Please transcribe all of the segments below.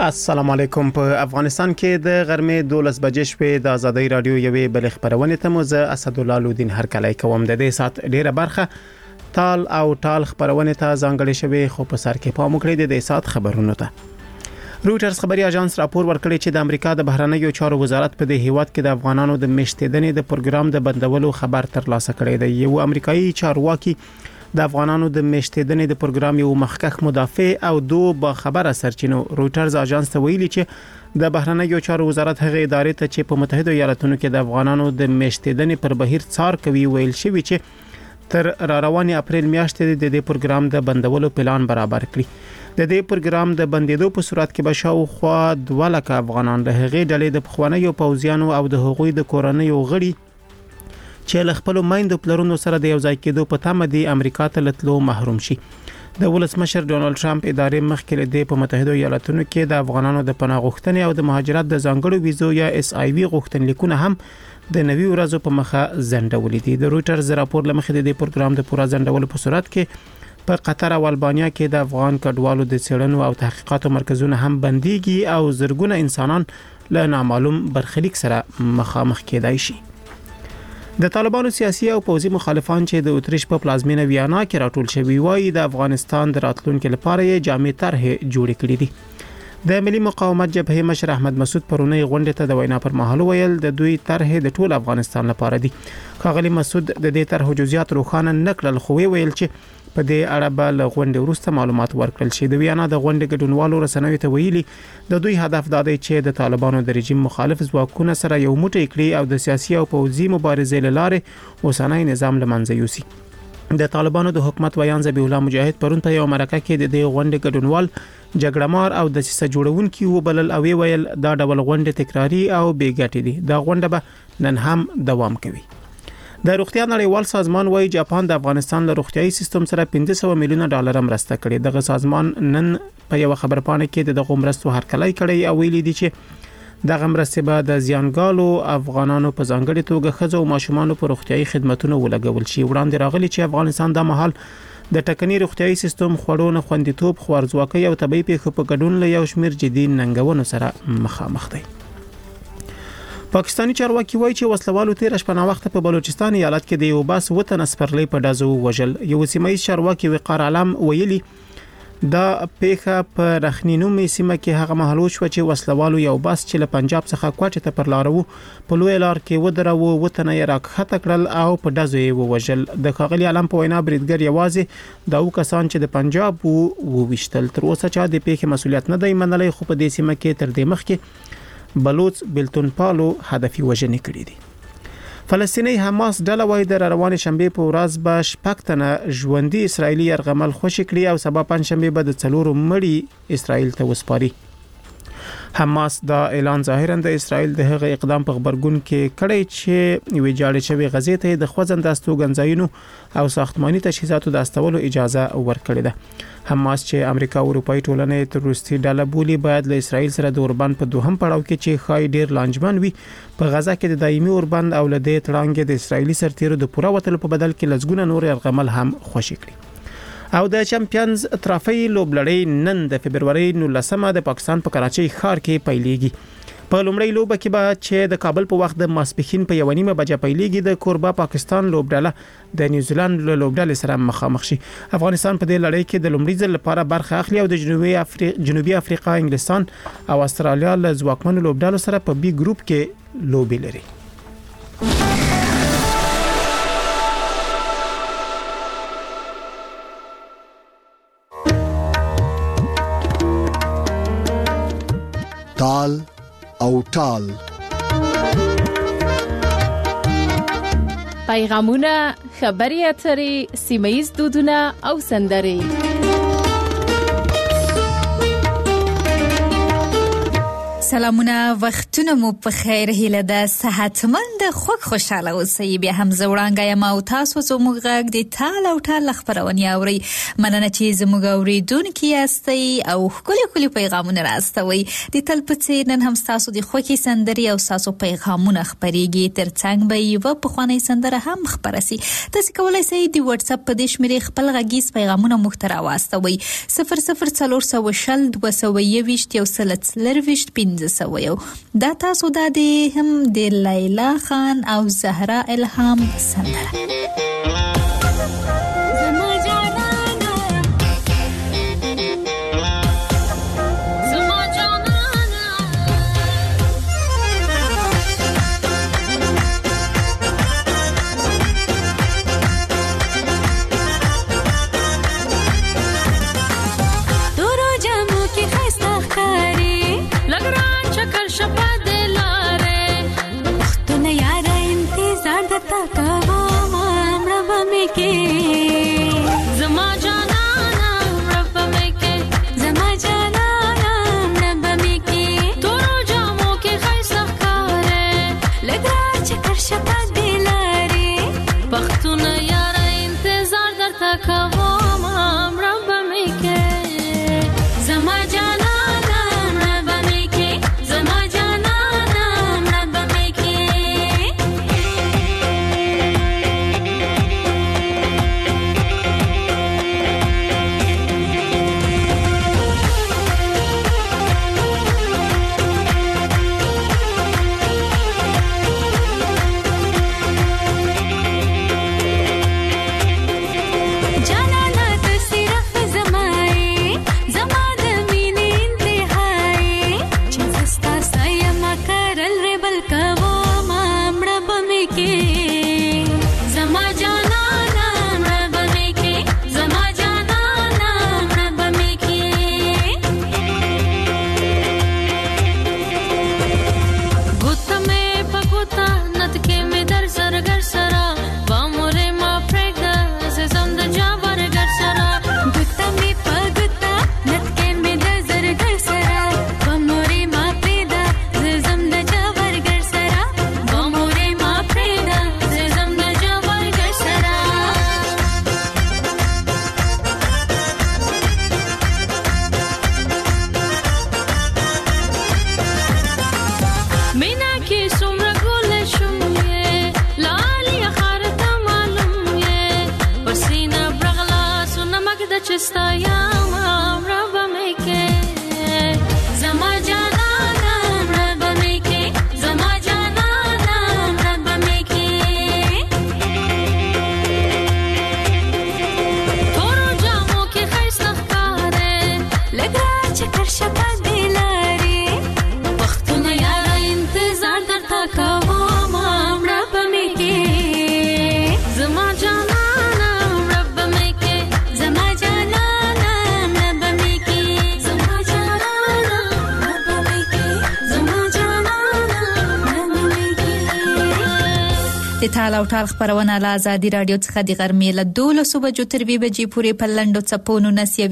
السلام علیکم. په افغانستان کې د غرمې 12 بجې شپې د ازادۍ رادیو یوې بل خبرونه ته مو زه اسد الله لودین هر کله کوم. د دې سات ډیره برخه تال او ټال خبرونه ته ځانګړې شوی، خو په سر کې پام وکړئ د دې سات خبرونو ته. رويټرز خبري اژانس راپور ورکړی چې د امریکا د بهرنیو چارو وزارت په دې هیواد کې د افغانانو د میشتېدنې د پروګرام د بندولو خبر ترلاسه کړی دی. یو امریکایي چارواکي د افغانانو د میشتېدنې د پروګرام یو مخکښ مدافع او دوه با خبره سرچینو رويټرز اژانس ته ویلي چې د بهرنیو چارو وزارت هغه ادارې ته چې په متحده ایالاتونو کې د افغانانو د میشتېدنې پر بهیر څار کوي ویل شوی چې تر رواني اپریل میاشتې د دې پروګرام د بندولو پلان برابر کړي. د دې پروګرام د بندیدو په صورت کې به شاوخوا 2 لک افغانان له هغې ډلې د پخوانیو پوځیانو او د هغوی د کورنیو غړي چې له خپل مایندو پلرونو سره د یو ځای کېدو په تمه دي امریکا ته لتلو محروم شي. د ولسمشر ډونالد ټرمپ ادارې مخکې له دې په متحده ایالاتونو کې د افغانانو د پناه غوښتنې او د مهاجرت د ځانګړو ویزو یا SIV غوښتنلیکونه هم د نوي ورځو په مخه ځنډولې دي. د رويټرز راپور لمخې د دې پروګرام د پوره ځنډولو په صورت کې په قطر او البانیا کې د افغان کډوالو د څېړنو او تحقیقاتو مرکزونه هم بنديږي او زرګونه انسانان له نامعلوم برخلیک سره مخامخ کېدای شي. د طالبانو سیاسي او پوځي مخالفان چې د اتریش په پلازمینه ویانا کې راټول شوي وایي د افغانستان د راتلونکو لپاره یې جامع طرحې جوړې کړې دي. د ملي مقاومت جبهه مشر احمد مسعود پرونی غونډه ته د وینا پر مهال ویل د دوی طرحې د ټول افغانستان لپاره دي. ښاغلي مسعود د دې طرحو جزئیات روښانه نکړل، خو ویل چې په دې اړه به له غونډې وروسته معلومات ورکړل شي. د ویانا د غونډې ګډونوالو رسنیو ته ویلي د دوی هدف دا دی چې د طالبانو د رژیم مخالف ځواکونه سره یو موټی کړي او د سیاسي او پوځي مبارزې لاره اوسنۍ نظام له منځه یوسي. د طالبانو د حکومت ویان ذبیح الله مجاهد پرون په یو مرکه کې د دې غونډې ګډونوال جګړهمار او د سیسه جوړونکي وبلل او ویل دا ډول غونډې تکراری او بې ګټې دي. دا غونډه به نن هم دوام کوي. د روغتیا نړیوال سازمان وايي جاپان د افغانستان له روغتيایي سیستم سره 500 میلیونه ډالر مرسته کړې. دغه سازمان نن په یو خبرپاڼه کې د مرستو هرکلی کړی او ویلي دي چې دغه مرستې به د زیانګالو افغانانو په ځانګړي توګه ښځو او ماشومانو په روغتيایي خدماتونو ولګول شي. وړاندې راغلي چې افغانستان د مهال د ټکني روغتيایي سیستم خړو خوندیتوب خوارځواکۍ او طبي پیښو په ګډون له یو شمېر جدي ننګونو سره مخامخ دی. پاکستانی چارواکي وایي چې وسلوالو تیر شپه وخت په بلوچستان ایالت کې د یو باس وطن سپرلی په دازو وژل. یو سیمایي چارواکي وقار عالم ویلي دا پیښه په رخنینومي سیمه کې هغه مهال شو چې وسلوالو یو باس چې له پنجاب څخه کوټه ته پر لارو په لوی لار کې ودرو وطن یې راکخته کړل او په دازو یې وژل. د ښاغلي عالم په وینا بریدګر یوازې دا کسان چې د پنجاب وویشتل. تر اوسه چا د پیښې مسولیت نه دی منلی، خو په دې سیمه کې تر دې مخکې بلوچ بلتون پالو هدفي وژنې کړې دي. فلسطینی حماس ډله وايي د روانې شنبه په ورځ به شپږ ژوندۍ اسرایلی يرغمل خوشی کړي او سبا پنځشنبه به د 4 مړي اسرائیل ته وسپاري. حماس دا اعلان ظاهرا د اسرائیل د هغه اقدام په خبرګون کې کړی چې ویجاړې شوی غزې ته د خوځند استوګنځایونو او ساختماني تجهیزاتو د استولو اجازه ورکړې ده. حماس چې امریکا او اروپאי ټولنې تروریستي ډله بولی باید له اسرائیل سره د اوربند په دوهم پړاو کې چې خای ډیر لانجمن وي په غزا کې د دایمي اوربند او له دې تړانګې د اسرائیلي سرتیرو د پوره وتلو په بدل کې لزګونه نور يرغمل هم خوشی کړي. او د چمپیونز ترافی لوبلړۍ نن د فبرवरी 19 د پاکستان په کراچۍ ښار کې پیلېږي. په لومړی لوبه کې به چې د کابل په وخت د ماسپښین په 1:30 بجې پیلېږي د کوربه پاکستان لوبډله د نیوزیلند له لوبډلې سره مخامخ شي. افغانستان په دې لړۍ کې د لومړي ځل لپاره برخه اخلي او د جنوبي افریقا، انګلستان او استرالیا له ځواکمنو لوبډلو سره په بي ګروپ کې لوبې لري. تال او ټال پیغامونه، خبري اترې، سیمایي دودونه او سندرې. سلامونه، وختونه مو په خیر. هیله ده صحتمند خوږ خوشاله اوسئ. بیا هم زه وړانګه یم او تاسو زموږ غږ د تال او ټال خپرونې اورئ. مننه چې زموږ اورېدونکي یاستئ او ښکلي پیغامونه راستوئ. د تل په څېر نن هم ستاسو د خوښې سندرې او ستاسو پیغامونه خپرېږي. تر څنګ به یوه پخوانۍ سندره هم خپره سي. تاسې کولی شئ د وټساپ په دې شمېرې خپل غږیز پیغامونه موږ ته راواستوئ. 00422 دا تاسو دا دی هم د لیلا خان او زهرا الهام سندره. د تال او ټال خپرونه له آزادي رادیو څخه د غرمې له 12 بجو تر 2 بجې پورې په لنډو څپو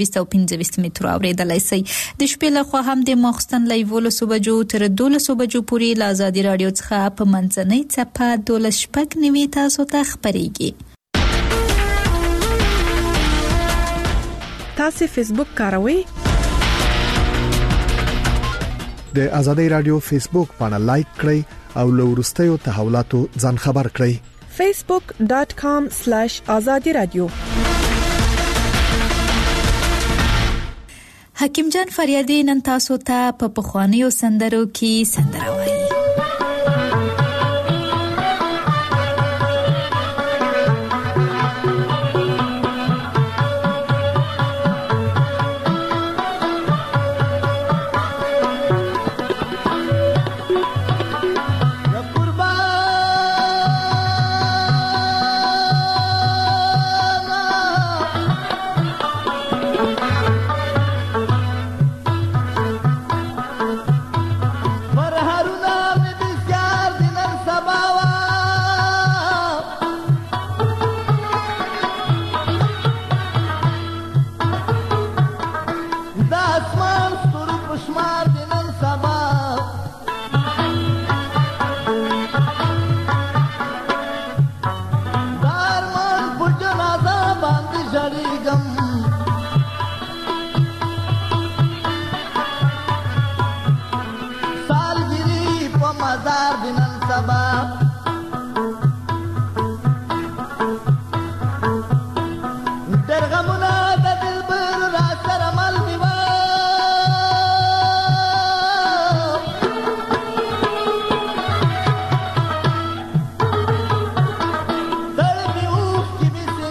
1925 مترو اورېدلی شئ. د شپې له خوا هم د ماخوستن له 11 بجو تر 12 بجو پورې له آزادي رادیو څخه په منځنۍ څپه 12:09 تاسو ته خپرېږي. تاسو فیسبوک کاروئ؟ د آزادي رادیو فیسبوک باندې لایک کړئ او له وروستیو تحولاتو ځان خبر کړئ. facebook.com/azadi radio. حکیم جان فریادی نن تاسو ته په پخوانیو سندرو کې سندره وایي. Haruna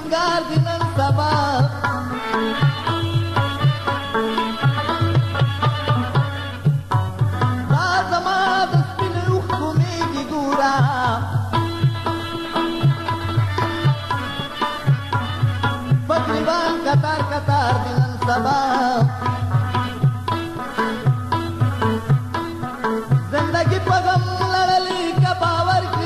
سنگار دی نن سبا دا زما د سپین اوښکو میږي ګوره بګریوان کتار کتار دی نن سبا زندگی په غم لړلې که باور کړي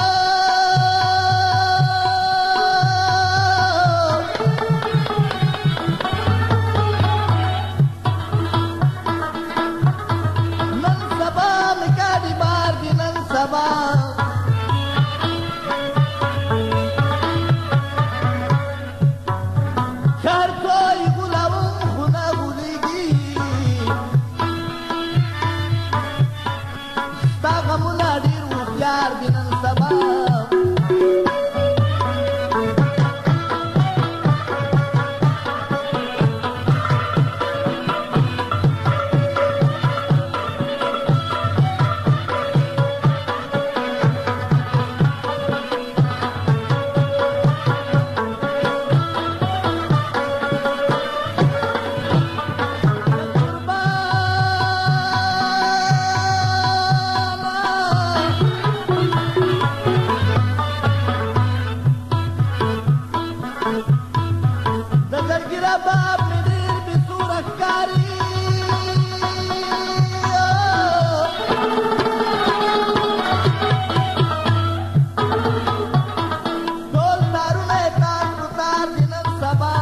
نن سبا مې ګاډي بار دي نن سبا هر څوی غولاوم خو نه غولېږي ستا غمونه ډېر هوښیار دي نن سبا باب می دیر بی سورک کاری دول تارونه تار کتار دی نن سبا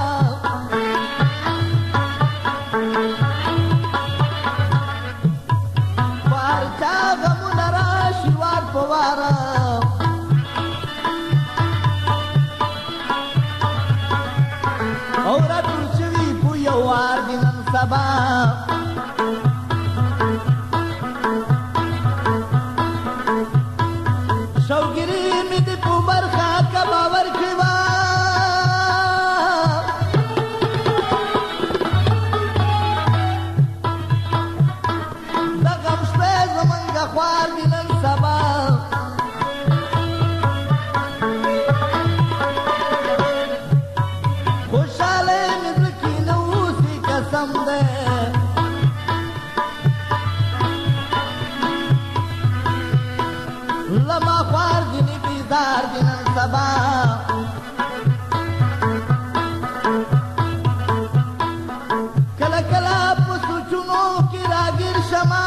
پارچا غمون راشی وار پوارا اور ټول شوي په یو وار دي نن سبا شوګیري مې دې په برخه که باور کړي وه د غم شپې زمونږ خوار دي نن سبا لما خوار دینی بیدار دینن سبا کلا کلا پسو چونو کی راگیر شما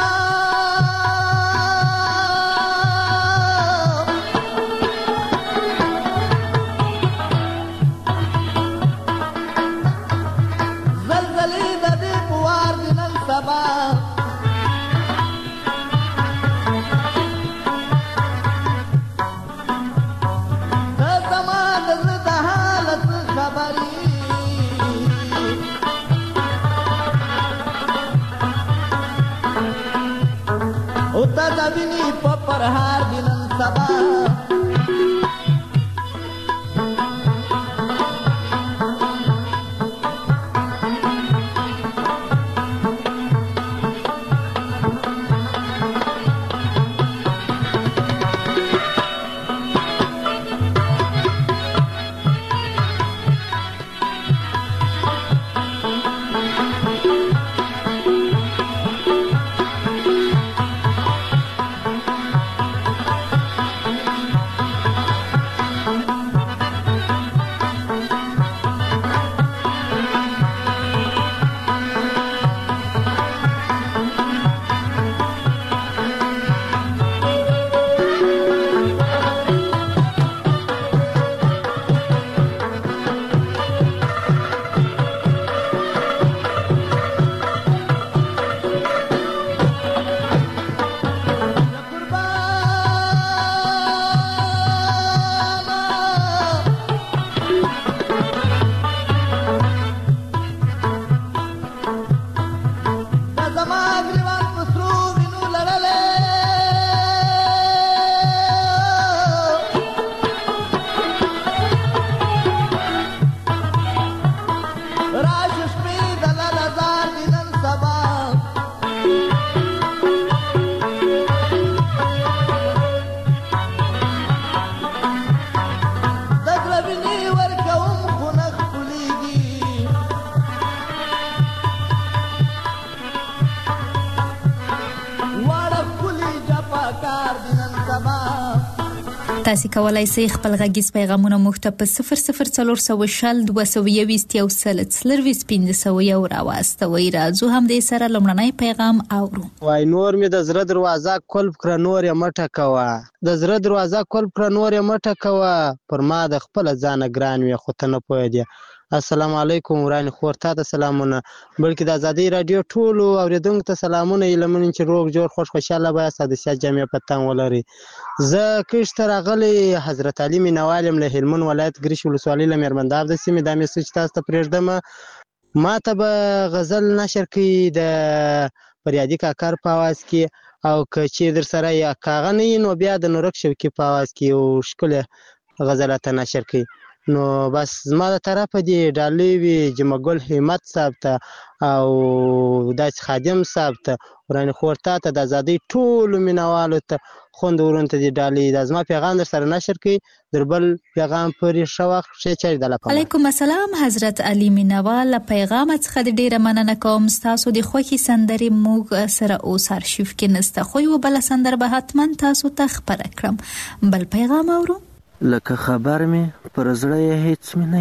زلزلی ددی پوار دینن سبا اوتا دبینی په پرهار دی نن سبا تاسو کولای شئ خپل غږیز پیغامونه موږ ته په 00420 220 یو سل 1500 راواستوي. راځو هم دې سره لمړنی پیغام اورو. وای نور می د زړه دروازه کلب کړه نور یې مټه کوه، د زړه دروازه کلب کړه نور یې مټه کوه، پر ما د خپل ځان ګران وي خو ته نه پوهېدې. السلام علیکم ورانی خور ته د سلامونه، بلکې د آزادۍ رادیو ټولو اوریدونکو ته سلامونه، لمن چې روغ جوړ خوشاله به سادسیات جامع پتان ولري. زه کښت راغلی حضرت علي مینوال یم له هلمند ولایت ګریش ولسوالۍ له میرمنداب د سیمې. دا میسج تاسو ته پرېږدم. ما ته به غزل نشر کړي د فریادي کاکر په اواز کې، او که چې در سره یا کاغه نه وي نو بیا د نورک شوکي په اواز کې یو ښکلی غزل ته نشر کړي. نو بس زما د طرفه دی ډالۍ وي جمعګل همت صاحب ته او داسې خادم صاحب ته، ورانی خور ته د آزادۍ ټولو مینوالو ته خوندورونو ته دی ډالۍ. دا زما پیغام در سره نشر کړي، در بل پیغام پورې ښه وخت ښې چارې د لپاره. علیکم السلام حضرت علي مینوال، له پیغام څخه ډیره مننه کوم. تاسو د خوښي سندرې موږ سره اوس ارشیف کې نسته، خو یو بل سندر به حتما تاسو ته خبره کړم. بل پیغام اورو. لکه خبر می پر زړه یې هیڅ می نه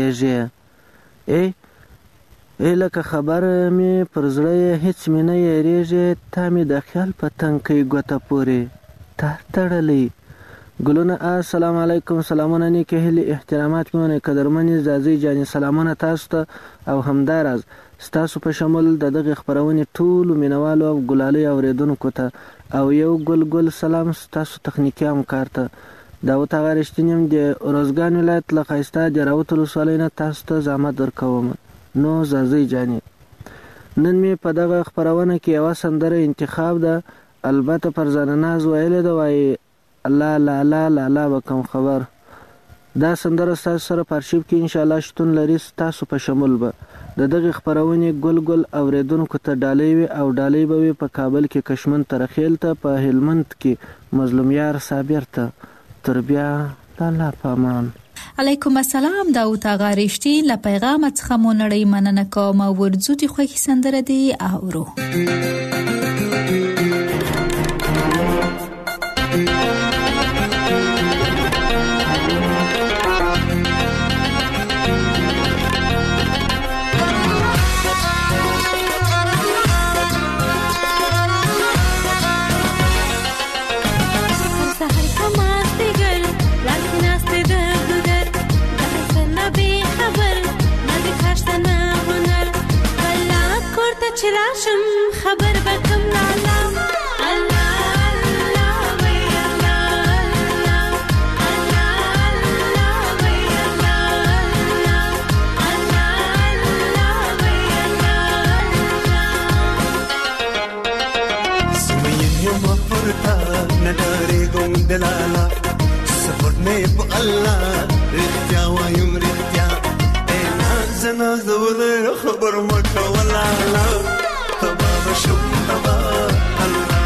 یریږي، لکه خبر می پر زړه یې هیڅ می نه یریږي، تا می د خیال په تنکۍ ګوته پورې تړلی ګلونه. السلام علیکم، سلامونه نیکې هیلې احترامات مې قدرمنې زازۍ جانې، سلامونه تاسو ته او همداراز ستاسو په شمول د دغه خبرونې ټولو مینوالو او ګلالۍ اوریدونکو ته، او یو ګل سلام ستاسو تخنیکي همکار ته. داوود هغه رښتینی یم د روزګان ولایت له ښایسته د راوت ولسوالۍ نه تاسو ته زحمت درکوم. نو زازۍ جانې، نن مې په دغه خپرونه کې یوه سندره انتخاب ده، البته پر ځانناز ویلې ده، وایي الله لالا لالا به کوم خبر. دا سندره ستاسو سره په ارشیف کې انشاءالله شتون لري. ستاسو په شمول به د دغه خپرونې ګل اوریدونکو ته ډالۍ وي، او ډالۍ به وي په کابل کې کشمن ترخیل ته، په هلمند کې مظلوم یار صابر ته. تر بیا د الله په امان. علیکم السلام داوود آغا رښتین، له پیغام څخه مو نړۍ مننه کوم. ورځو د خوښي سندره دی اورو. چراشم خبر بکم لالا الله الله وی الله الله الله وی الله الله وی الله سمين يوم فرتا نداري قوم دلالا سفرني بالله رختيا ويوم رختيا انا زودر خبر مكه ولا لا تبا شو تبا الله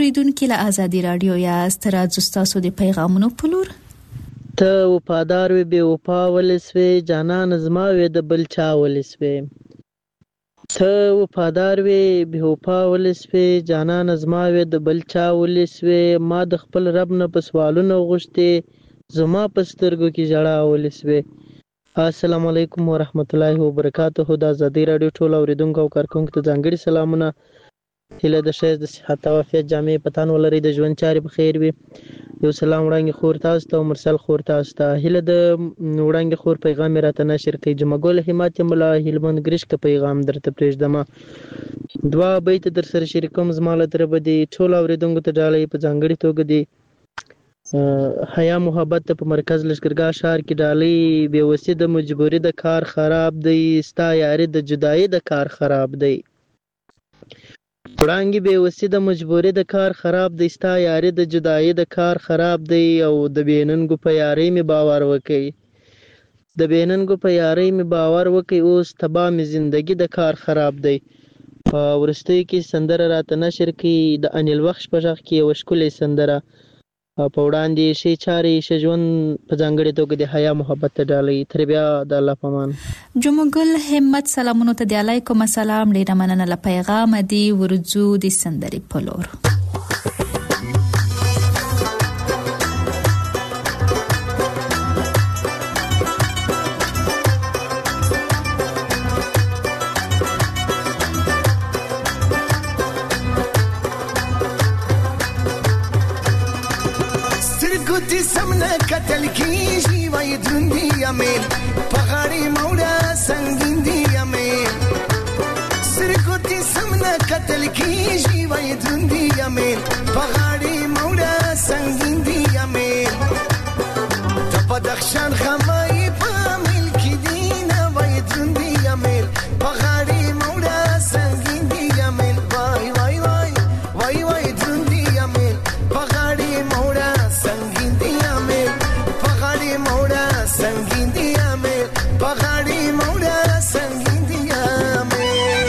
اوریدونکو له آزادي رادیو یاست. راځو ستاسو د پیغامونو په لور. ته وفادار وي بې وفا ولې سوې، جانان زما وې د بل چا ولې سوې. ته وفادار وي بې وفا ولې سوې، جانان زما وې د بل چا ولې سوې. ما د خپل رب نه په سوالونو غوښتې، زما په سترګو کې ژړا ولې سوې. السلام علیکم ورحمت الله وبرکاته. د آزادي رادیو ټول اوریدونکو او کارکونکو ته ځانګړي سلامونه. هیله د ښایست د صحت او عافیت جامې په تن ولرئ، د ژوند چارې په خیر وي. یو سلام وړاندې خور تاسو ته او مرسل خور تاسو ته. هیله د وړاندې خور پیغام راته نشر کړئ. جمعګل حمایت ملا هلمند ګرشک پیغام درته پرېږدم. دوا بیت در سره شریکوم زما له طرفه دي. ټول اوریدونکو ته ډالۍ په ځانګړي توګه دي. حیا محبت په مرکز لشکرګاه ښار کې ډالۍ. بې وسي د مجبوري د کار خراب دی، ستا یاري د جدایي د کار خراب دی. وړانګې بې وسي د مجبوري د کار خراب دی، ستا یاري د جدایي د کار خراب دی. او د بېننګو په یارۍ مې باور وکړي، د بېننګو په یارۍ مې باور وکړي. اوس تبا مې زندګي د کار خراب دی. په وروستیو کې سندره راته نشر کړي د انیل وخش په غږ کې یوه ښکلې سندره. په وړاندې ښې چارې ښه ژوند په ځانګړې توګه د حیا محبت ته ډالۍ. تر بیا د الله په امان. جمعګل همت سلامونو ته دی علیکم السلام. ډیره مننه له پیغام دی. ورځو د سندرې په لور. ګوتې سم نه کتل کېږي، وایي دروند دي امیل په غاړې موړه سنګین دي امیل. سر ګوتې سم نه کتل کېږي، وایي دروند دي امیل په غاړې موړه سنګین دي امیل. د بدخشان خمای په امیل کې دي نه، وایي دروند دي امیل په غاړې موړه سنګین دي امیل. وای وای وای وای وای دروند دي امیل په غاړې موړه سنگین دی امیل په غاړې موړه سنگین دی امیل په غاړې موړه سنگین دی امیل.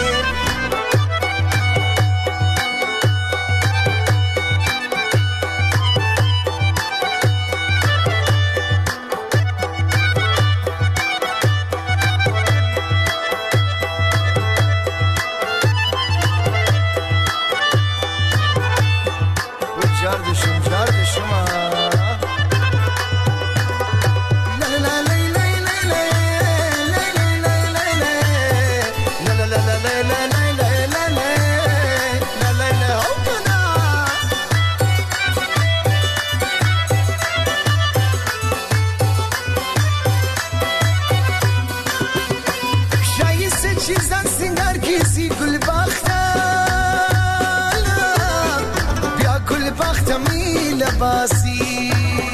جار دې شما چیزان سنگار کسی گل باخته بیا گل باخته می لباسی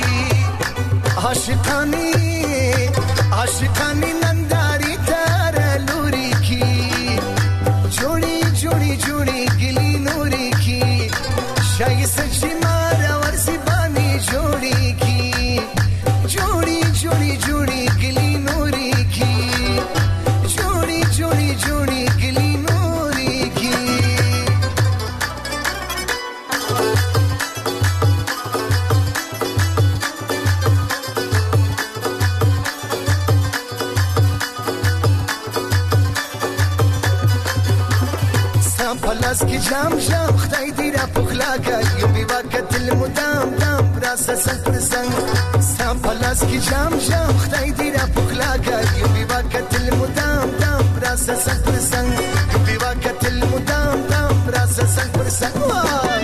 عاشقانی عاشقانی ننداری تر لوری کی جوڑی جوڑی جوڑی گلی نوری کی شای سچی مارا ورسی بانی جوڑی کی جوڑی جوڑی جوڑی گلی نوری کی جوڑی جوڑی جوڑی گلی نوری کی. سام پلاس کی جام جام خدای دی را پخلا کړ یو بیوا کتل مدام دام راسه سنگ پر سنگ. سام پلاس کی جام جام خدای دی را پخلا کړ یو بیوا کتل مدام دام راسه سنگ پر سنگ. بیوا کتل مدام دام راسه سنگ پر سنگ.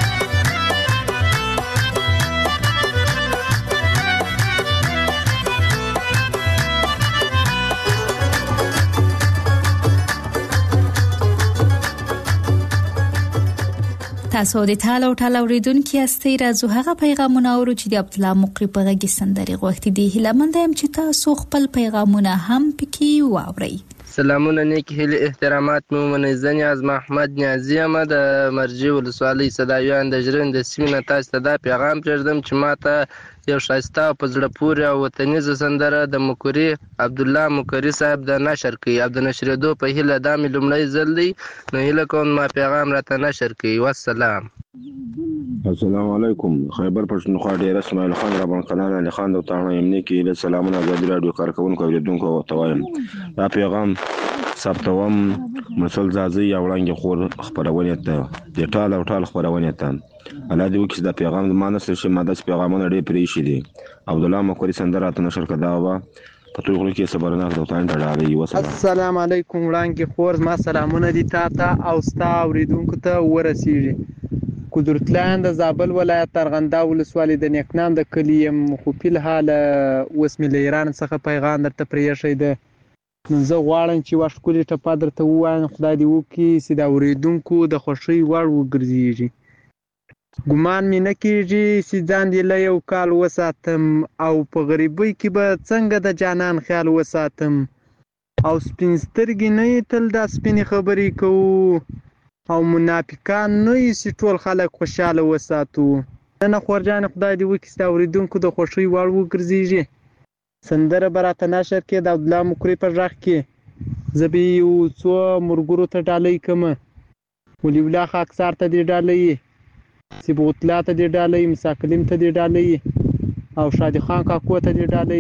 تاسو د ټال او ټال اوریدونکو یاستئ. راځو هغه پیغامونه اورو چې د عبد الله مقری په غږی سندري غوښتي دي. هیله يم چې تاسو خپل پیغامونه هم پکې واورئ. سلامونه نیک هیله احترامات مو منځنی از محمد نیازی ام د مرجی ولسوالۍ صدایان د جرن د سیمه تاسو ته دا پیغام پرېږدم چې ماته یو ښایسته او په زړه پورې او وطنیزه سندره د مکوري عبدالله مکوري صاحب د نشر کوي او د نشرېدو په هیله دا مې لومړی ځل دی، نو هیله کوم ما پیغام راته نشر کوي. والسلام. السلام علیکم. خیبر پښتونخوا ډیر اسماعیل خان رابان قنان علي خان د تاڼو یمنی کې له سلامونه ازادي رادیو کارکونکو اوریدونکو ته وایم. دا پیغام ثبتوم مسل زازي یا وړاندې خور خبرونه ته د ټال او ټال خبرونه ته الله دې وکړي دا پیغام ما نسل شي ماده پیغامونه ډېر پرې شي دي. عبدالله مکوري سندره ته نشر کړه وا په ټولو کې صبرناک د تاڼ ډاړي. السلام علیکم وړاندې خور ما سلامونه دي تا او ستا اوریدونکو ته ورسیږي. قدرتلاند د زابل ولایت ارغنده ولسوالۍ د نیکنام د کلیم خو په حال اوس مې له ایران څخه پیغام درته پرېښی ده. نو زه غواړم چې یوه ښکلې ټپه درته ووایم، خدای دې وکړي چې د اورېدونکو د خوښۍ وړ وګرځېږي. ګمان مې نه کېږي چې ځان دې له یو کال وساتم او په غریبۍ کې به څنګه د جانان خیال وساتم او سپین سترګې نه یې تل دا سپینې خبرې کوو او منافقان نه یې چې ټول خلک خوشحاله وساتو. نه خورجانې خدای دې وکړي چې د اورېدونکو د خوښۍ وړ وګرځېږي. سندره به راته نشر کړې د عبدالله مکوري په غږ کې. زه به یو څو ملګرو ته ډالۍ کړم، ولي الله خاکسار ته دې ډالۍ، صبغت الله ته دې ډالۍ، موسی کلیم ته دې ډالۍ او شادي خان کاکو ته دې ډالۍ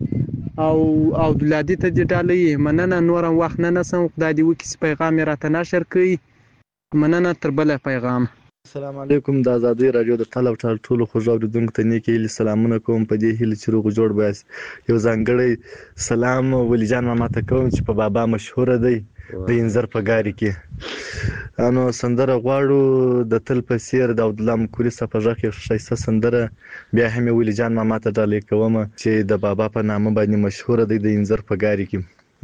او عبدالهادي ته دې ډالۍ. مننه، نورم وخت نه نسم. خدای دې وکړي چې پیغام یې راته نشر کړي. مننه، تر بله پیغام. السلام علیکم. د ازادۍ راډیو د ټال او ټال ټولو خوږو اورېدونکو ته نیکې هیلې سلامونه کوم. په دې هیله چې روغ جوړ به یاست. یو ځانګړی سلام ولی جان ماما ته کوم چې په بابا مشهوره دی د انځر په ګاري کې. نو سندره غواړو د تل په څېر د عبدالله مکوري صاحب په غږ یو ښایسته سندره. بیا هم یې ولی جان ماما ته ډالۍ کوم چې د بابا په نامه باندې مشهوره دی د انځر په ګاري کې.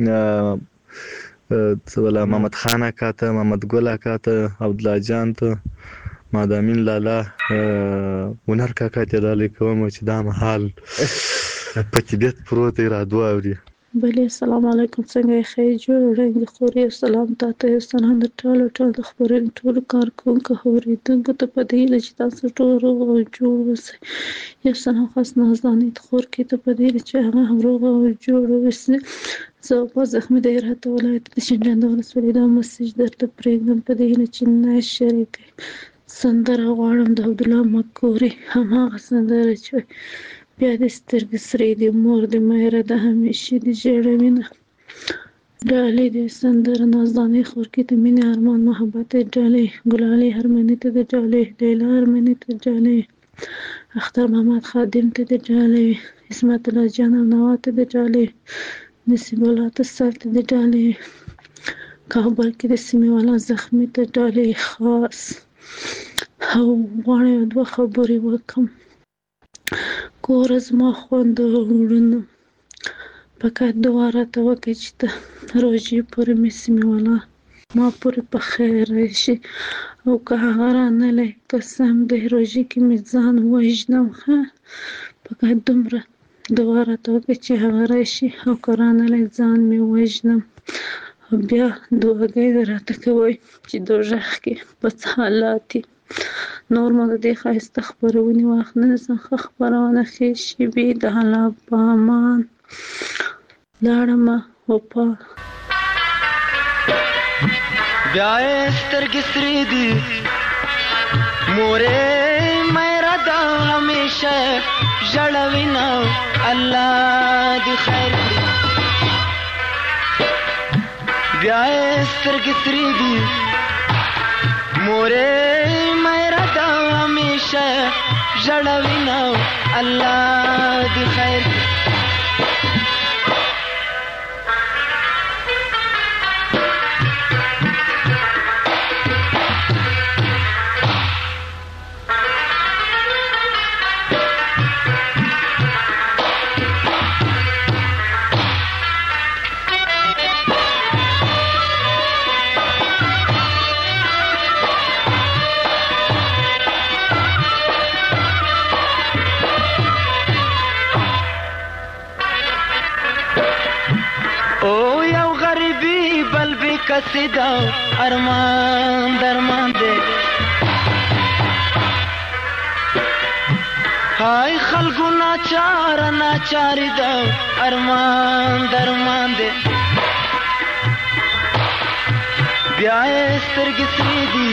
ولا محمد خان اکا ته، محمد ګل اکا ته، عبدالله جان ته، مادامین لالا، هنر کاکا ته ډالۍ کوم چې دا مهال په طبیعت پروت دی رادیو اوري. بله السلام علیکم. څنګه یې خیر جوړ وړاندې خوري. سلام تاته یو سلام د ټول د خبرونې ټول کارکونکو اوریدونکو ته په دې چې تاسو ټول روغ او جوړ اوسئ. یو سلام خاص نازدانې خور کې ته په دې چې هغه هم روغ او جوړ اوسئ. زه په زخمي د هرات ولایت د شینډنډ ولسوالۍ دا مسیج درته پرېږدم په دې چې نه شریکي سندره غواړم د عبدالله مکوري، هماغه سندره چې بیا د سترګې سرې دي مور د مهره د همیشه د ژړوینه ډالۍ د سندره نازدانې خورکې ته مینې ارمان محبت ډالۍ، ګلالۍ هرمنې ته د ډالۍ، لیلا هرمنې ته ډالۍ، اختر محمد خادم ته د ډالۍ، عصمت الله جان نوا ته د ډالۍ، نصیب الله تسل ته د ډالۍ، کابل کې د سیمې والا زخمي ته ډالۍ خاص. او غواړم دوه خبرې وکم. کور زما خوند وړونه فقط دعا راته وکړه چې ته روژې پورې مې سیمې والا ما پورې په خیر راشي او که هغه رانلی قسم دی روژې کې مې ځان وژنم. فقط دومره دعا راته وکړه چې هغه راشي او که رانلی ځان مې وژنم. او بیا دعاګانې راته کوئ چې دوزخ کې په څه حالات دي. نور ما د دې ښایسته خپرونې وخت نه نیسم. ښه خپرونه ښې شېبې د الله په امان لاړمه وپا. بیا یې سترګې سرې دي مورې مېره ده همیشه ژړوینه الله دې خیر کړي. بیا یې سترګې سرې دي مورې مېره ده همیشه ژړوینه الله دې خیر کړي. کسیدا ارمان درمان دے هاي خلقو ناچار ناچاری دا ارمان درمان دے بیائے سترگی سریدی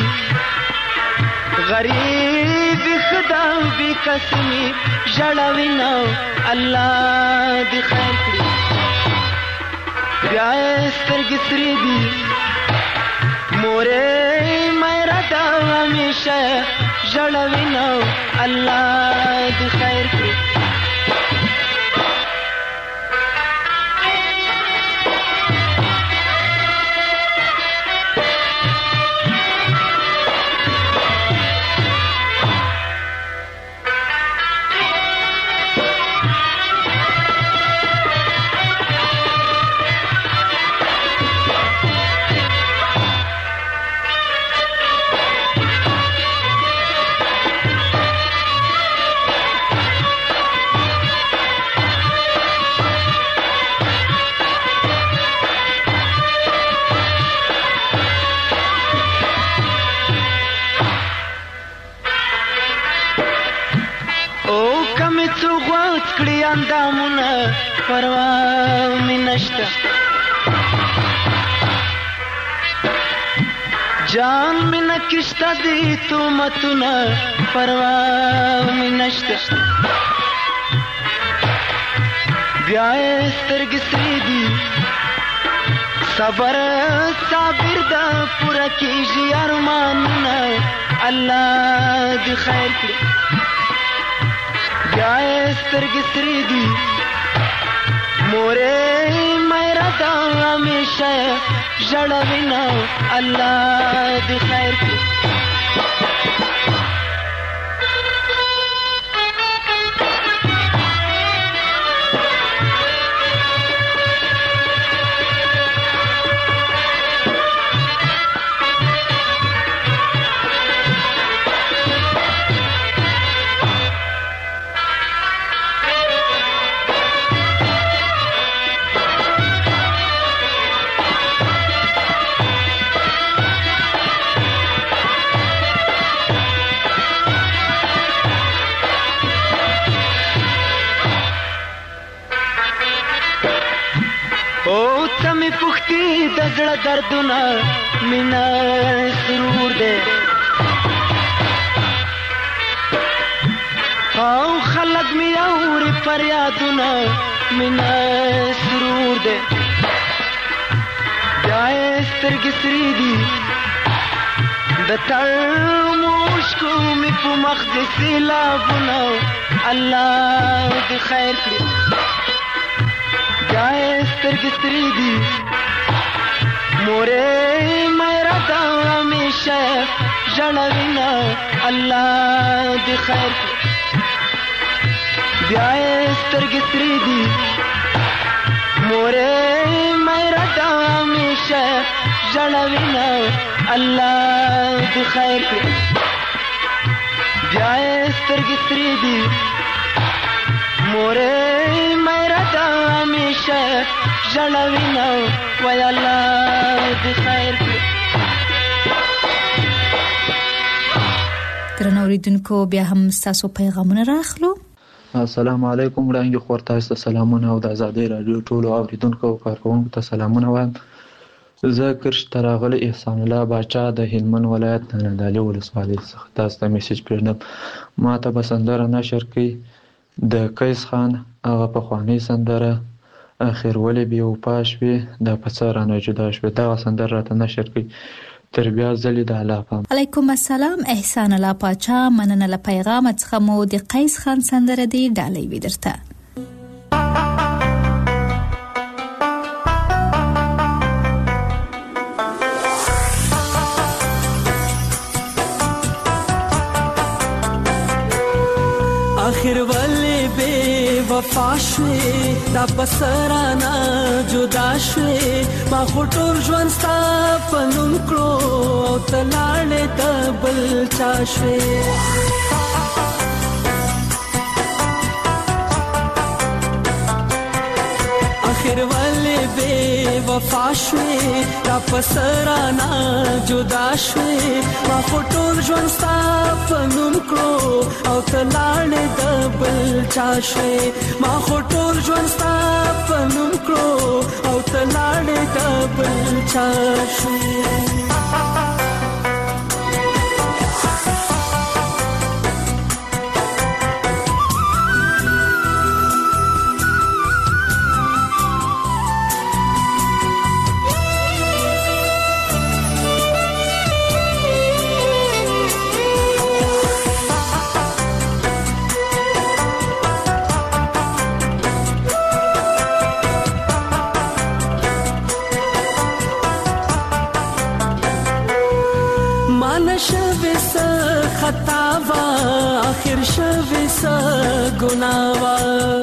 غریب خدا بی قسمی جڑاوی نو اللہ دی خیر کری بیائے سترگی سریدی مورے میرا دا ہمیشہ جڑاوی نو اللہ دی خیر کری اندامونه پروا می نشته جان می نکشته دی تومتونه پروا می نشته بیا سترګې سرې دي صبر صابر دا پوره کیږي ارمانونه الله دې خیر کړي بیا سترګې سرې دي مورې میرا دا همیشه ژړوي نه الله دې خیر کړي دزړه دردونه مینا سرور دے او خلق می اوري فریادونه مینا سرور دے جای سترګې سری دي د تړ مشکو می په مخ دې سیلابونه الله دې خیر کړي جای سترګې سری دي مورے میرا دا ہمیشہ جڑوی نا اللہ دی خیر بیائے سترګې سرې دي مورے میرا دا ہمیشہ جڑوی نا اللہ دی خیر بیائے سترګې سرې دي مورے میرا دا ہمیشہ جڑوی نا وای الله دې خیر کړي. درنو اوریدونکو بیا هم تاسو پیغامونه راخلو. السلام علیکم وړاندې خور تاسو ته سلامونه او د آزادۍ رادیو ټولو اوریدونکو او کارکونکو ته سلامونه وایم. زه کرش تراغلی احسان الله باچا د هلمند ولایت نادعلي ولسوالۍ څخه تاسو ته میسج پرېږدم. ما ته به سندره نشر کړي د قیس خان هغه پخوانۍ سندره اخر ولې بې وفا شوې دا په څه رانه جدا شوې دغه سندره راته نشر کړي. تر بیا ځلې د الله پام. علیکم السلام احسان الله پاچا مننه له پیغام څخه مو د قیس خان سندره دی ډالۍ وي درته. آخر ولې بے وفا شوې دا بسرانا جدا شوې ما خټور ژوند ستا په نوم کړو او ته لاړې د بل چا شوې. آخر ولې لاړې بې وفا شوې را پسرانا جدا شوې ما خو ټول ژوند ستا په نوم کړو او ته لاړې د بل چا شوې ما خو ټول ژوند ستا په نوم کړو او ته لاړې د بل چا شوې خطاوا آخر شوی سا گناوا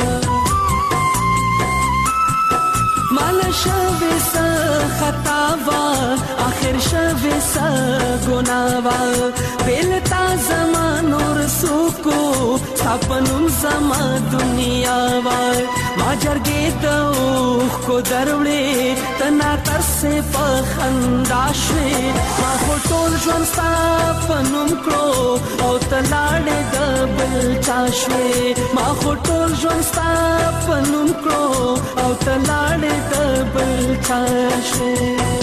مالا شوی سا خطاوا آخر شوی سا گناوا بیلتا زمان اور سوکو ساپنم زما دنیا وار ما جرگی دوخ کو دروڑے تنا ترسے پخنداشوے ما خوٹول جون ساپنم کرو او تلاڑے دبل چاشوے ما خوٹول جون ساپنم کرو او تلاڑے دبل چاشوے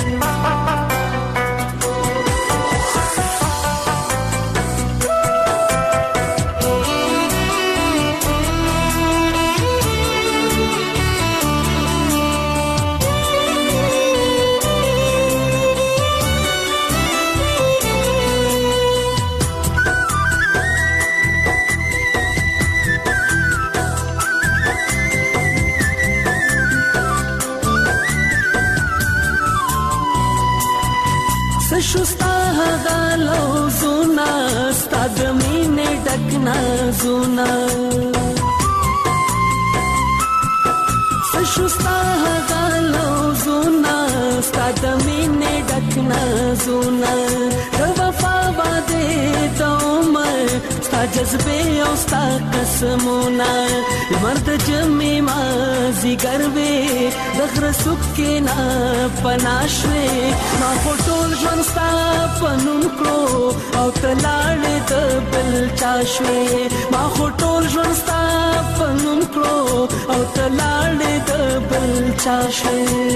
شستا غالو زونا ستاد مینه ډکنا زونا شستا غالو زونا ستاد مینه ډکنا زونا د وفا باندې د عمر ستا جذبه او ستا قسمونه مرد جمع ما زیګروي دغه سکه نه پناشوي ما ټول ژوند ستا پنوم کړو او تلاړې د بل چاشوي ما ټول ژوند ستا پنوم کړو او تلاړې د بل چاشوي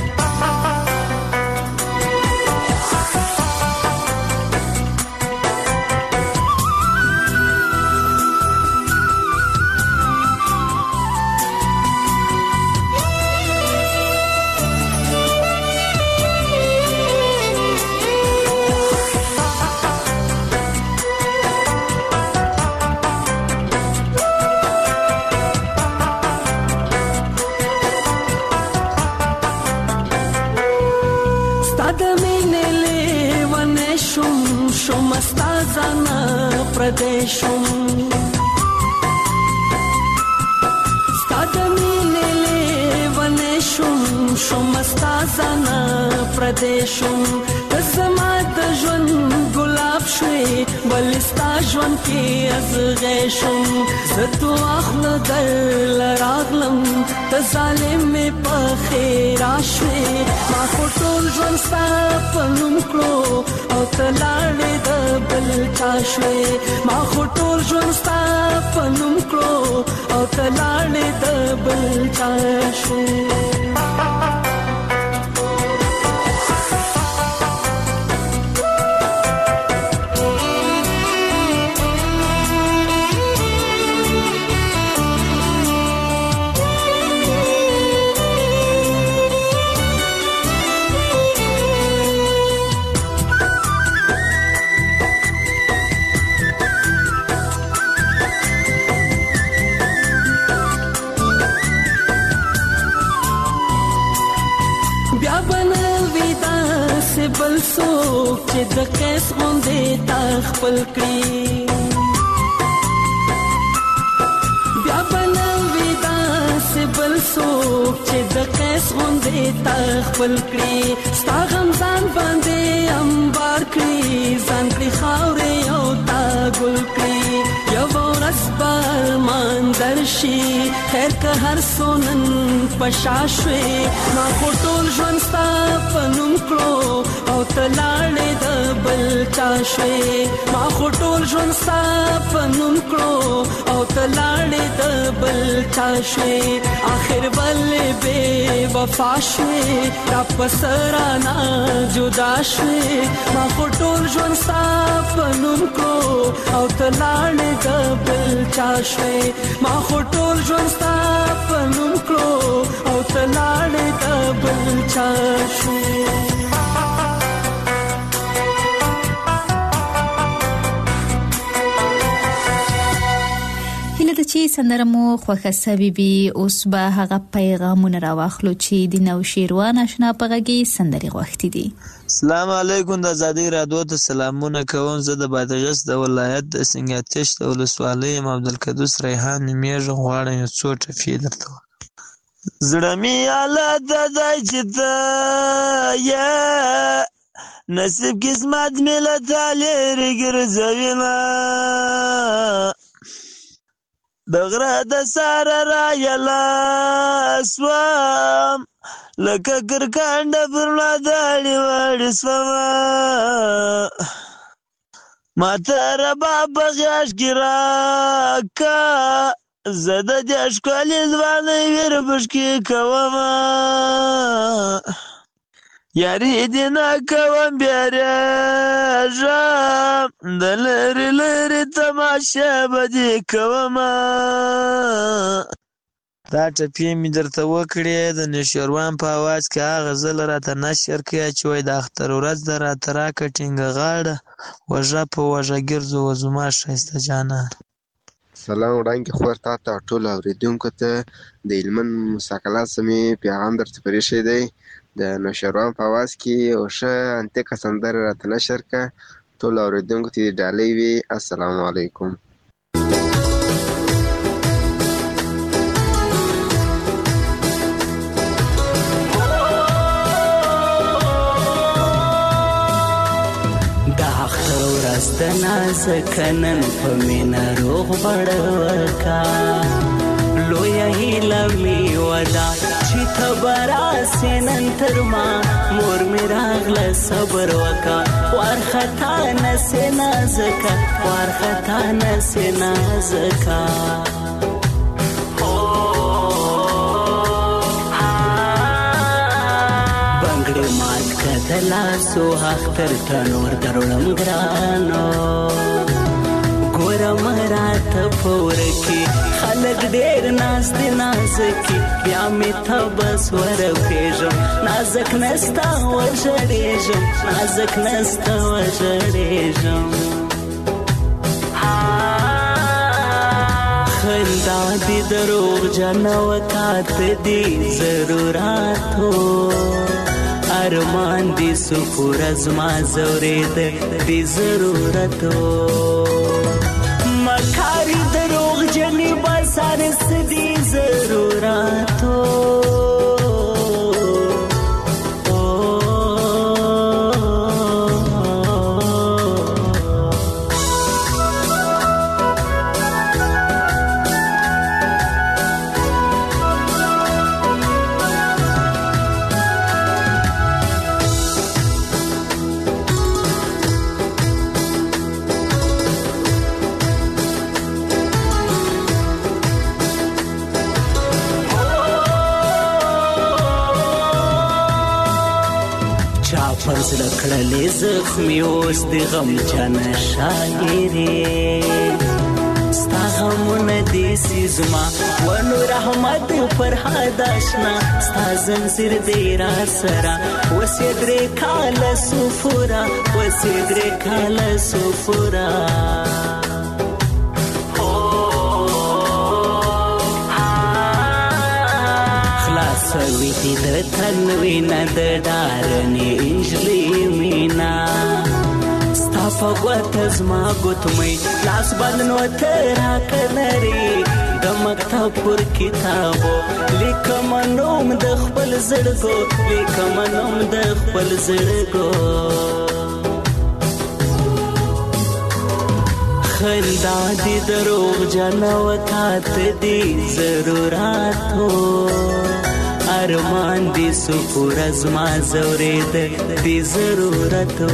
پردیشم ستادمینه لیوانشم شمستازانا پردیشم تزما د ژوند ګلاب شوي ولستا ژوند کې ازغېشم زتو اخله در لراغلم ته ظالم په خیر شوي ما ټول ژوند ستا په نوم کړو او تلاړې د بل چا شوي ما ټول ژوند ستا په نوم کړو او تلاړې د بل چا شوي بل څوک چې د قیس غوندې تا خپل کړي بیا به نه وي داسې بل څوک چې د قیس غوندې تا خپل کړي ستا غم ځان باندې انبار کړي ځان کړي خاورې او تا ګل کړي یوه ورځ به ارمان درشي خیر که هر سونن پشاشوي ما خټول ژوند ستا پنوم کړو او تلاړې د بل چاشوي ما خټول ژوند ستا پنوم کړو او تلاړې د بل چاشوي اخر ولې بے وفا شوي را پسرانا جدا شوي ما خټول ژوند ستا پنوم کړو او تلاړې د بل چاشوي ما خټول ژوند ستا پنوم کړو او تلاړې د بل چاشوي هله د چی سندره مو خوښه سوي بي اوس به هغه پیغامونه راواخلو چې د نو شیروان آشنا پغږی سندري غوښتي دي. السلام علیکم د آزادۍ رادیو ته سلامونه کوم. زه د بادغیس د ولایت د سنگاتش د ولسوالۍ عبدالقدوس ریحان میږه غواړم یو څو ټفي درته زړه می اله د دای چې ته یا نصیب قسمت ملت لري ګرځوینا دغره د ساره را یلا سوام لکه ګرګنده پرنا داړي وړي سوما ما تر بابا غاش ګرا کا زده د اشکال ځواني ور بشکی کوما یاري دې نه کوم بیره دلری لری تماشا بدی کوما دا ټپې مې درته وکړې د نشروان په आवाज کې هغه زل راته نشر کې چې وای د اختر ورځ د راته راکټینګ غاړه وژه په وژه ګرځو وزما شایسته جانان. سلام وړاندې خور تا ته ټول اوریدونکو ته د علمن مساکله سمې پیغام درته پرېښی دی د نشروان په आवाज کې او ښه انتقه سندره راته نشر که ټول اوریدونکو ته ډالۍ وي. السلام علیکم. د نازکنن په مینا روغ بړوکا لویا هیله می ودا چې تبرا سنن تر ما مور می راغله صبر وکا ورختا نسنا زکا ورختا نسنا زکا بنگړې مات کدلا سو اختر تنور درولم ګرانو ګورم رات پور کې خلک ډېر ناز دي نازکي بیا مې تبس ور پیژم نازک نستا وژړېږم نازک نستا وژړېږم خندا دې دروغ جن وکات دې ضروراتو ارمان دی سپور از ما زورید دی ضرورتو مکاری دروغ جنی بسارس دی ضرورتو پرزړه کړلې زخمي اوس د غم جنه شاعرې ستا غمونه دې سیزما ونو رحمت فرهاد آشنا ستا زنځیر دې را سره وسې درې کاله سفورا وسې درې کاله سفورا خلاصوي دې د تنوي نه د ډارنې انجلې مینا ستا په ګوته زما ګوتمۍ لاس بندنو ته راکنري د مکتب پر کتابو لیکم نوم د خپل زړګو لیکم نوم د خپل زړګو خندا دی دروغ جنوکات دی ضروراتو ارمان دی سپور از ما زورید دی ضرورتو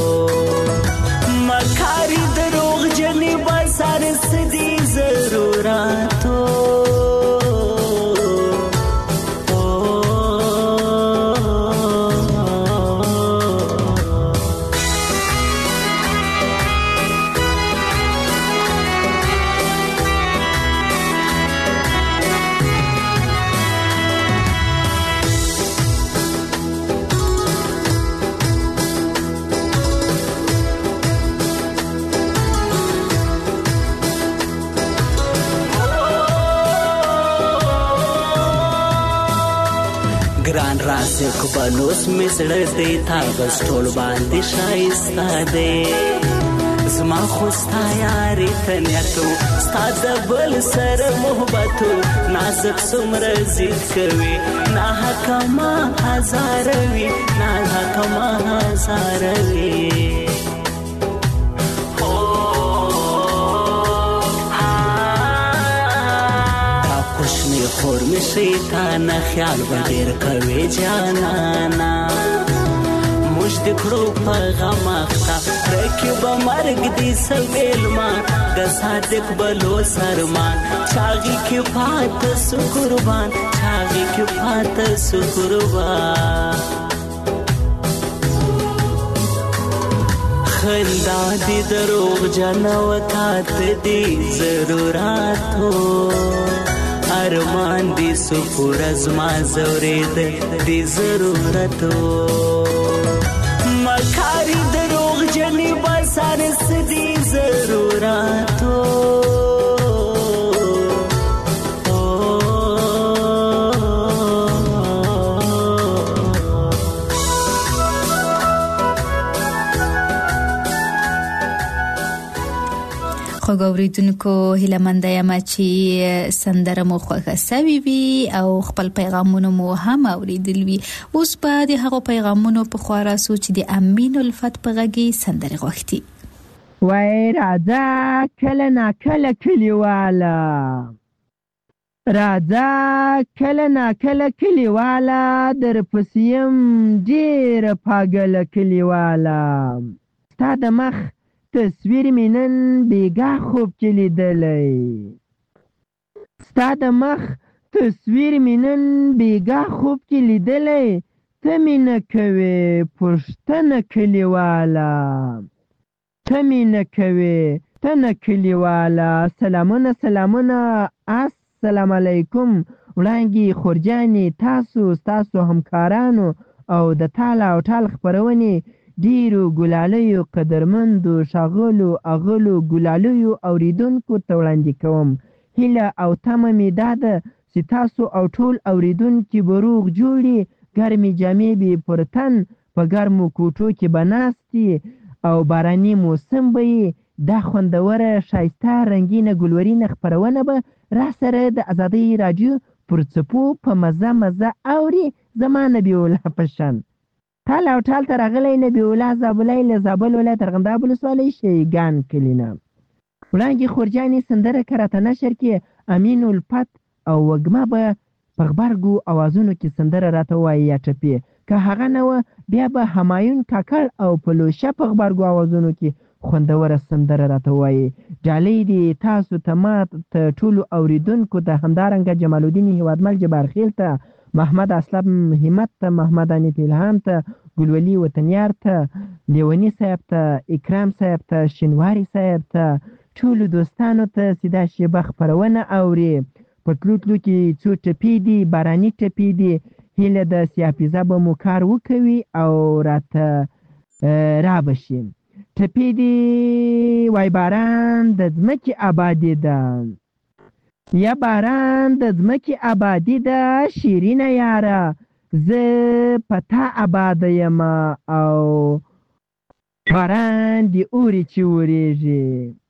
مکاری دروغ جنی بازار سدی ضروراتو ګران راسک بلوس مسړ دی تا بس ټول باندې شایسته دی زما خوستا یاري تنیتو ستا د بل سره محبتو نازک څومره ضد کوي نه حکما هزاروي نه حکما هزاروي خور می شیطان خیال بغیر کوي جانانا مش د کړو په غم اختا رکب مرګ دي سویل ما د صادق بلو سرمان چاغي کې پات سو قربان چاغي کې پات سو قربان خندا دی دروغ جنوکات دی ضروراتو ارمان دی سپور از ما زورید دی ضرورتو مکاری دروغ جنی بازار سدی ضرورتو خو ګوریدونکو هیله مند یم چې سندره مو خوښه سوي وي او خپل پیغامونه مو هم اوریدل وي. اوس په د هغو پیغامونو په خورا سوچ د امین الفت په غږی سندره غوښتي. وای راځه کله نا کله کلیواله راځه کله نا کله کلیواله در پسیم ډیر پاگل کلیواله ستا د مخ تصویر مینن بیگا خوب کلی دلی ستا د مخ تصویر مینن بیگا خوب کلی دلی تمینه کوي پشتنه کلیواله تمینه کوي تنه کلیواله. سلامونه السلام علیکم وړانګي خورجاني تاسو همکارانو او د تاله او ټال خبرونې ډیرو ګلالیو قدرمندو شاغلو اغلو ګلالیو اوریدونکو ته وړاندې کوم. هیله او تمه مې دا ده چې تاسو او ټول اوریدونکي به روغ جوړي ګرمې جامې به پر تن په ګرمو کوټو کې به ناستي او باراني موسم به دا خوندوره ښایسته رنګینه ګلورینه خپرونه به را سره د ازادۍ راډیو پر څپو په مزه اوري. زما نبي الله پشان تال او ټال ته راغلی نبي الله زابلی له زابل ولایت ارغنداب ولسوالۍ شیګان کلي نه. وړانګې خورجانې سندره که راته نشر کې امین الفت او وږمه به په غبرګو اوازونو کې سندره راته وایي یا ټپې، که هغه نه وه بیا به همایون کاکړ او پلوشه په غبرګو اوازونو کې خوندوره سندره راته وایي. ډالۍ دي تاسو ته ما ته ټولو اوریدونکو ته همدارنګه جمال الدین هیوادمل جبارخیل ته محمد اسلم همت ته محمد انیف الهام ته ګلولي وطنیار ته لیونی صاحب ته اکرام صاحب ته شینواري صاحب ته ټولو دوستانو ته سیدا شیبه خپرونه اوري. په تلو کې څو ټپې دي باراني ټپې دي. هیله د سیاپیزه به مو کار وکوي او راته را بشي. ټپې دي وای باران د ځمکې آبادي ده یا باران د ځمکې آبادي ده شیرینه یاره زه په تا آباده یم او باران دی اوري چې وریږي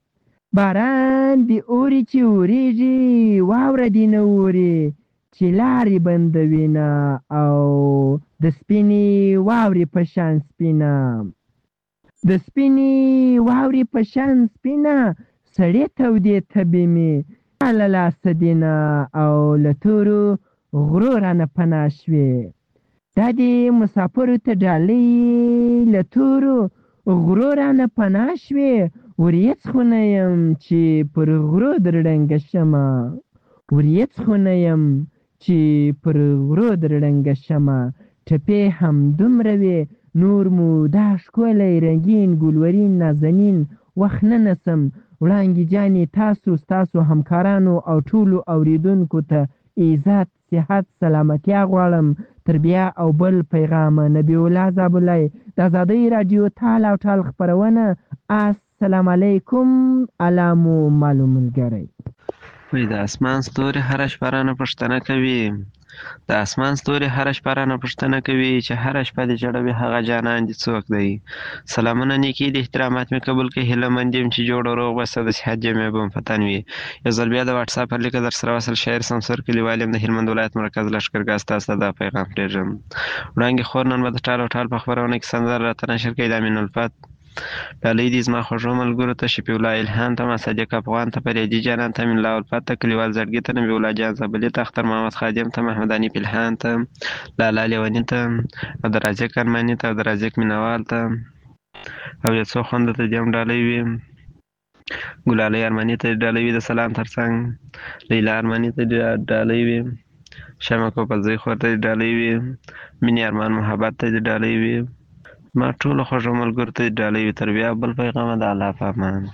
باران دی اوري چې وریږي واوره دی نه اوري چې لارې بندوینه او د سپینې واورې په شان سپینه د سپینې واورې په شان سپینه سړې تودې تبې مې له لاسه دینه او له تورو غرو رانه پناه شوې. دا دې مسافرو ته ډالۍ له تورو غرو رانه پناه شوې. وریځ خو نه یم چې پر غرو در ړنګه شمه، وریځ خو نه یم چې پر غرو در ړنګه شمه. ټپې هم دومره وې نور مو دا ښکلی رنګین ګلورین نازنین وخت نه نسم. وړانګې جانې تاسو ستاسو همکارانو او ټولو اوریدونکو ته عزت صحت سلامتیا غواړم. تر بیا او بل پیغامه نبی الله زابلای د آزادۍ راډیو تال او ټال خپرونه. السلام علیکم علامو معلوم ملګری. وای د اسمان ستوري هره شپه رانه پوښتنه کوي، د اسمان ستوري هره شپه رانه پوښتنه کوي چې هره شپه دې جوړوي هغه جانان دې څوک دی. سلامونه نیکي د احترامات مې قبول کړئ. هیله مند یم چې جوړ او روغ بس د صحت جامې به مو په تن وي. یو ځل بیا د واټساپ پر لیکه در سره وصل شاعر سمسور کلیوال یم د هلمند ولایت مرکز لښکرګاه. ستاسو ته دا پیغام پرېږدم. وړانګې خور نن به د ټال او ټال په خپرونه کې سندره راته نشر کوي. د امین الفت ډالۍ دي زما خوږو ملګرو ته، شفیع الله الهام ته، صادق افغان ته، فریدي جانان ته، امین الله الفت ته، کلیوال زړګي ته، نبی الله جان زابلي ته، اختر محمد خادم ته، محمد اني پلحان ته، لالا لیوني ته، عبدالرازق ارماني ته، عبدالرازق مینوال ته او یو څو خوندو ته دې هم ډالۍ وي. ګلالۍ ارماني ته ډالۍ وي د سلام ترڅنګ. لیلا ارماني ته ډالۍ وي. شمع کوپلزۍ خور ته ډالۍ وي. مینې ارمان محبت ته ډالۍ وي. ما ټولو خوږو ملګرو ته ډالۍ وي. تر بیا بل پیغامه د الله په امان.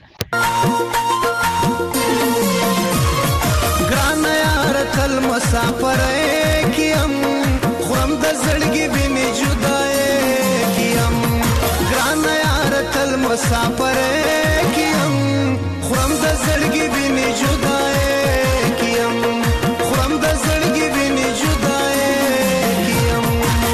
ګرانه یاره تل مسافرۍ کیم، خورم د زړګي وینې جدایۍ کیم. ګرانه یاره تل مسافرۍ کیم، خورم د زړګي وینې جدایۍ کیم. خورم د زړګي وینې جدایۍ کیم.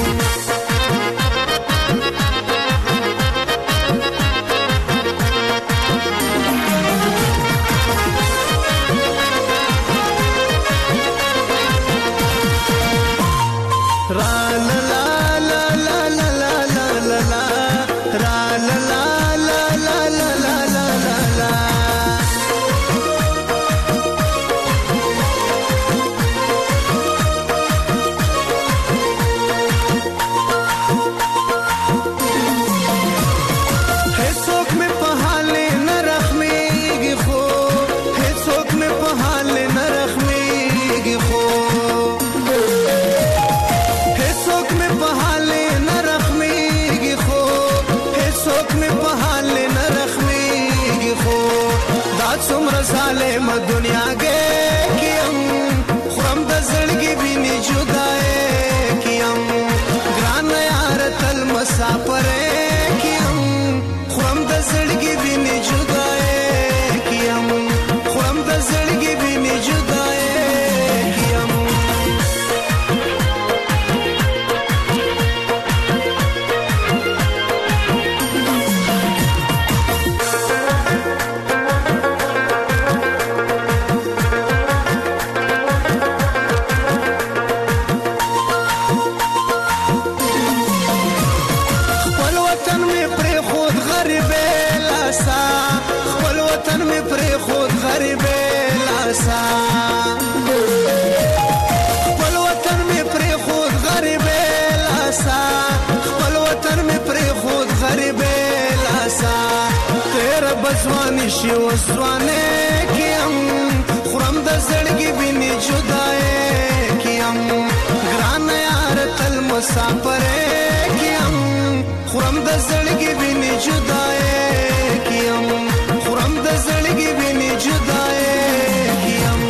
ظالم دنیا گے کیم، خورم د زړګي وینې جدایۍ کیم. ګران یار تل مسافرۍ کیم، خورم د زړګي وینې جدایۍ کیم. خورم د زړګي وینې جدایۍ کیم. خپل وطن می پرې خود غریب لاسا، خپل وطن می پرې خود غریب لاسا. تیر بزوانی شي وسوانه کیم، خورم د زړګي وینې جدایۍ کیم. ګران یار تل مسافرۍ کیم، خورم د زړګي وینې جدایۍ کیم. خورم د زړګي وینې جدایۍ کیم.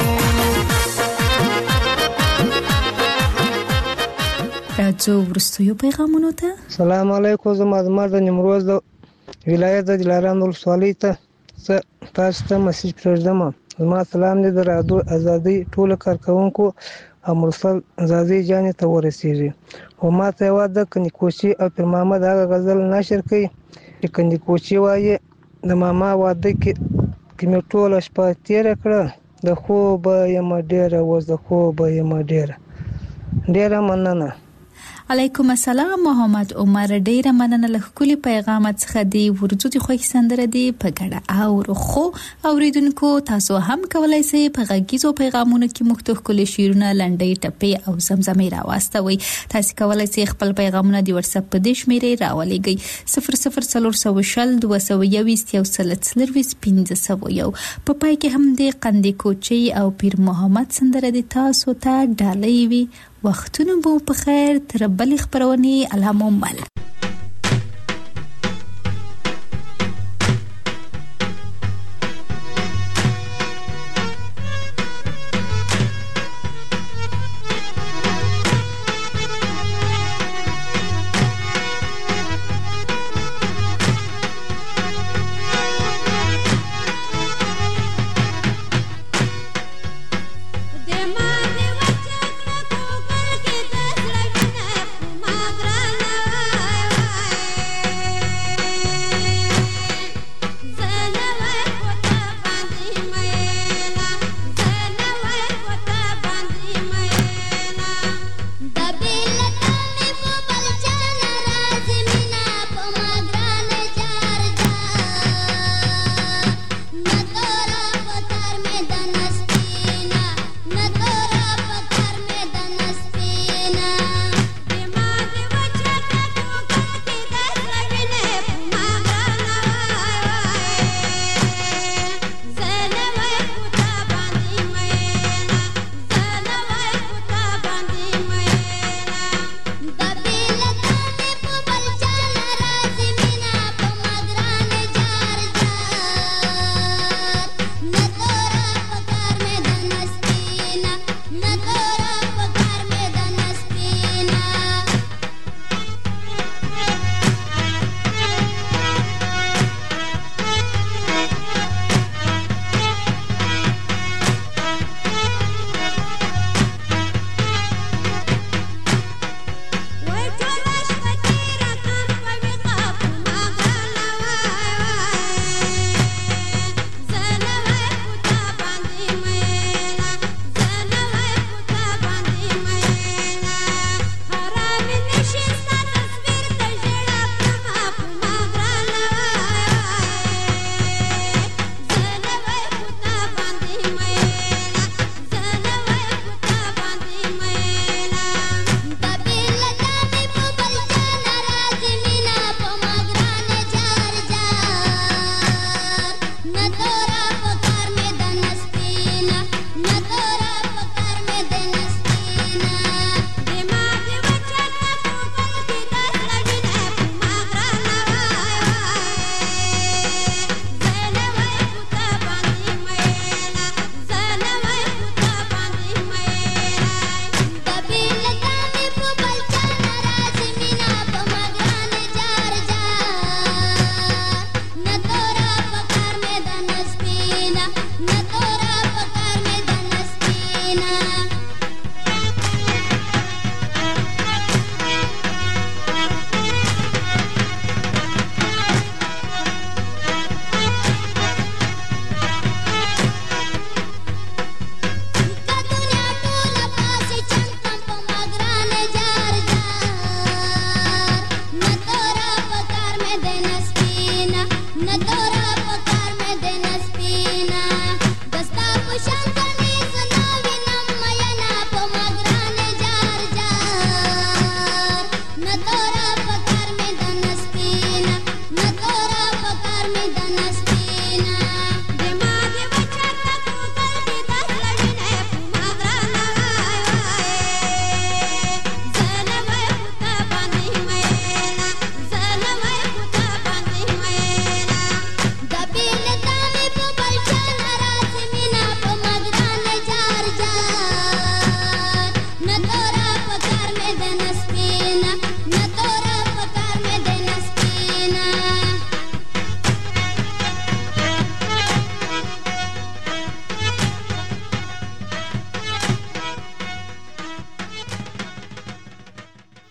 راځو وروستیو پیغامونو ته. سلام علیکم. زما د نیمروز د ولایت د دلارام ولسوالۍ ته تاسو ته مسیج پرېږدم. زما سلام دې د رادیو ازادۍ ټولو کارکوونکو او مرسل زازي جانې ته ورسیږي. او ما ته یوه د کنیکوچي او پیر محمد هغه غزل نشر کوي چې کنیکوچي وایي د ماما واده کې مې ټوله شپه تېره کړه، د خوبه یم ډېره اوس د خوبه یم ډېره. ډېره مننه. علیکم السلام محمد عمر. ډیره مننه له خولي پیغامات څخه دی ورځو دي خوښ سندره دی په ګډه او خو اوریدونکو تاسو هم کولای شئ په غږیزو پیغامونو کې مختلف کلی شیرونه لنډۍ ټپې او زمزمې راوستوي. تاسو کولای شئ خپل پیغامونه د واتس اپ په دې شمیرې راولېږئ 00420 221 1501. په پای کې هم د قندي کوچي او پیر محمد سندره دی تاسو ته ډالۍ وي. وختونه بو په خیر تر بل خبرونی علامو مل.